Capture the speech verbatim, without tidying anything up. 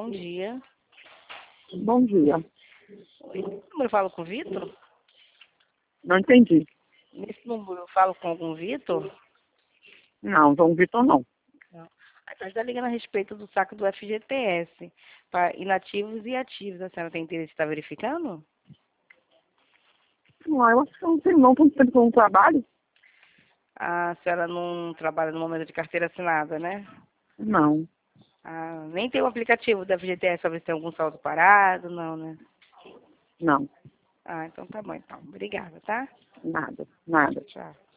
bom dia. Bom dia. Oi, nesse número eu falo com o Vitor? Não entendi. Nesse número eu falo com algum Vitor? Não, João Vitor não. Não. A gente está ligando a respeito do saque do F G T S, para inativos e ativos. A senhora tem interesse em estar verificando? Não, eu acho que eu não tenho não, tanto tempo que eu não trabalho. A senhora não trabalha no momento de carteira assinada, né? Não, Ah, nem tem o aplicativo do F G T S para ver se tem algum saldo parado, não, né? não, Ah, então tá bom, então. Obrigada, tá? nada, nada. Tchau.